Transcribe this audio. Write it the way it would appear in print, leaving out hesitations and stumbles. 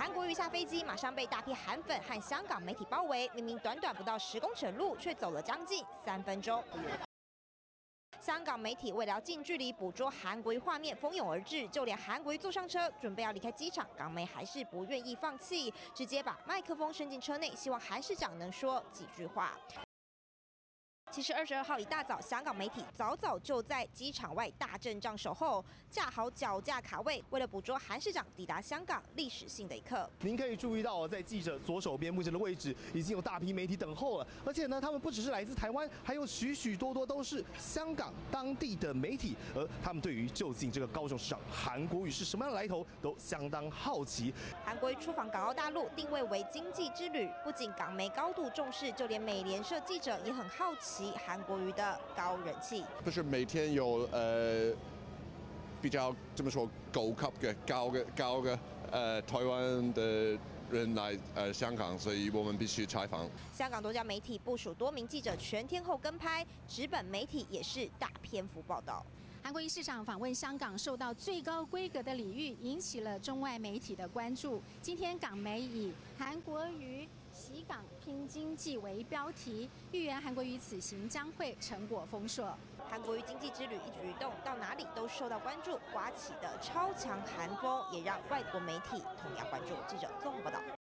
韩国瑜下飞机，马上被大批韩粉和香港媒体包围。明明短短不到10公尺的路，却走了将近3分钟。香港媒体为了要近距离捕捉韩国瑜画面，蜂拥而至，就连韩国瑜坐上车，准备要离开机场，港媒还是不愿意放弃，直接把麦克风伸进车内，希望韩市长能说几句话。 其实22号一大早，香港媒体早就在机场外大阵仗守候，架好脚架卡位，为了捕捉韩市长抵达香港历史性的一刻。 您可以注意到，在记者左手边目前的位置，已经有大批媒体等候了。而且呢，他们不只是来自台湾，还有许多都是香港当地的媒体，而他们对于究竟这个高雄市长韩国瑜是什么样的来头，都相当好奇。 韩国瑜出访港澳大陆，定位为经济之旅，不仅港媒高度重视，就连美联社记者也很好奇。 韩国瑜的高人气， 不是每天有比较这么说高的台湾的人来香港，所以我们必须采访。 香港多家媒体部署多名记者全天候跟拍，纸本媒体也是大篇幅报道。 韩国瑜市长访问香港，受到最高规格的礼遇，引起了中外媒体的关注。今天港媒以“韩国瑜袭港拼经济”为标题，预言韩国瑜此行将会成果丰硕。 韩国瑜经济之旅一举一动，到哪里都受到关注，刮起的超强韩风也让外国媒体同样关注。记者综合报道。